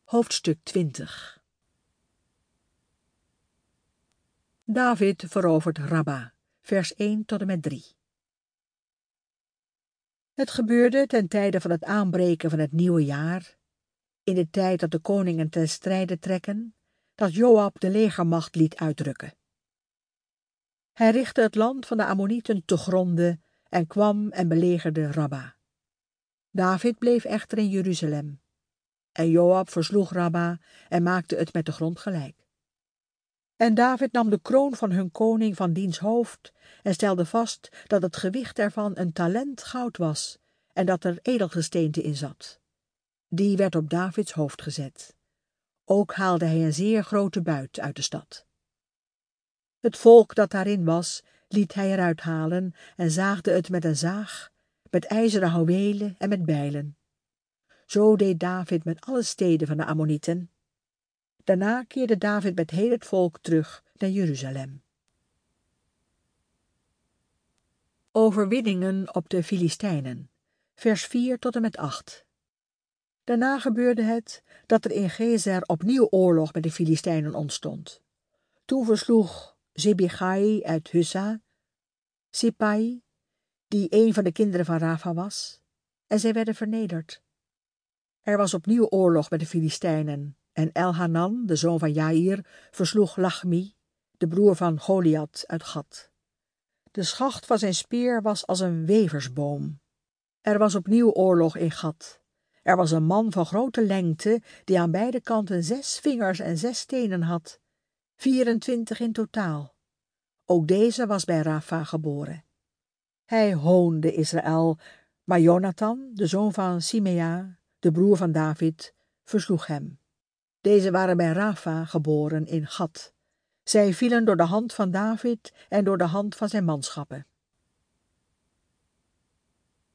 Hoofdstuk 20. David verovert Rabba, vers 1 tot en met 3. Het gebeurde ten tijde van het aanbreken van het nieuwe jaar, in de tijd dat de koningen ten strijde trekken, dat Joab de legermacht liet uitrukken. Hij richtte het land van de Ammonieten te gronde en kwam en belegerde Rabba. David bleef echter in Jeruzalem. En Joab versloeg Rabba en maakte het met de grond gelijk. En David nam de kroon van hun koning van diens hoofd en stelde vast dat het gewicht ervan een talent goud was en dat er edelgesteente in zat. Die werd op Davids hoofd gezet. Ook haalde hij een zeer grote buit uit de stad. Het volk dat daarin was, liet hij eruit halen en zaagde het met een zaag, met ijzeren houwelen en met bijlen. Zo deed David met alle steden van de Ammonieten. Daarna keerde David met heel het volk terug naar Jeruzalem. Overwinningen op de Filistijnen, vers 4 tot en met 8. Daarna gebeurde het dat er in Gezer opnieuw oorlog met de Filistijnen ontstond. Toen versloeg Sibbechai uit Hussa Sippai, die een van de kinderen van Rafa was, en zij werden vernederd. Er was opnieuw oorlog met de Filistijnen, en Elhanan, de zoon van Jair, versloeg Lachmi, de broer van Goliath uit Gat. De schacht van zijn speer was als een weversboom. Er was opnieuw oorlog in Gat. Er was een man van grote lengte, die aan beide kanten 6 vingers en 6 tenen had, 24 in totaal. Ook deze was bij Rafa geboren. Hij hoonde Israël, maar Jonathan, de zoon van Simea, de broer van David, versloeg hem. Deze waren bij Rafa geboren in Gat. Zij vielen door de hand van David en door de hand van zijn manschappen.